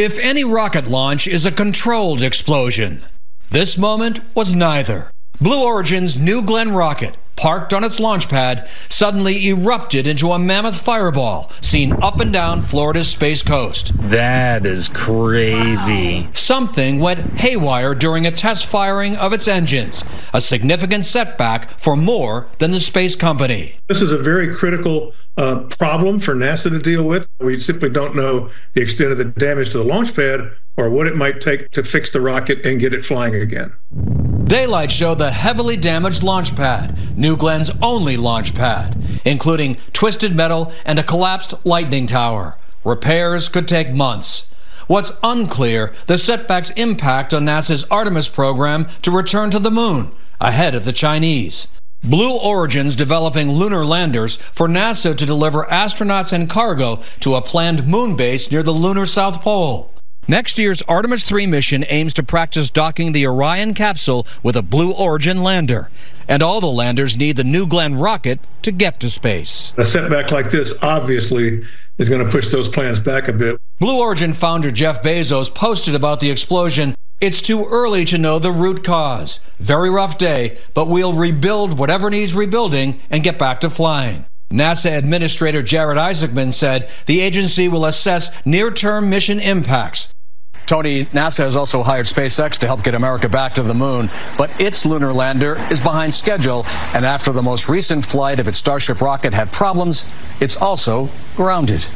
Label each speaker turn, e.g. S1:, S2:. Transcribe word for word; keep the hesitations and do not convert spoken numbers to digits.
S1: If any rocket launch is a controlled explosion, this moment was neither. Blue Origin's New Glenn rocket, parked on its launch pad, suddenly erupted into a mammoth fireball seen up and down Florida's Space Coast.
S2: That is crazy.
S1: Something went haywire during a test firing of its engines, a significant setback for more than the space company.
S3: This is a very critical uh, problem for NASA to deal with. We simply don't know the extent of the damage to the launch pad or what it might take to fix the rocket and get it flying again.
S1: Daylight showed the heavily damaged launch pad, New Glenn's only launch pad, including twisted metal and a collapsed lightning tower. Repairs could take months. What's unclear, the setback's impact on NASA's Artemis program to return to the moon, ahead of the Chinese. Blue Origin's developing lunar landers for NASA to deliver astronauts and cargo to a planned moon base near the lunar South Pole. Next year's Artemis three mission aims to practice docking the Orion capsule with a Blue Origin lander. And all the landers need the New Glenn rocket to get to space.
S3: A setback like this obviously is going to push those plans back a bit.
S1: Blue Origin founder Jeff Bezos posted about the explosion. It's too early to know the root cause. Very rough day, but we'll rebuild whatever needs rebuilding and get back to flying. NASA Administrator Jared Isaacman said the agency will assess near-term mission impacts.
S4: Tony, NASA has also hired SpaceX to help get America back to the moon, but its lunar lander is behind schedule, and after the most recent flight of its Starship rocket had problems, it's also grounded.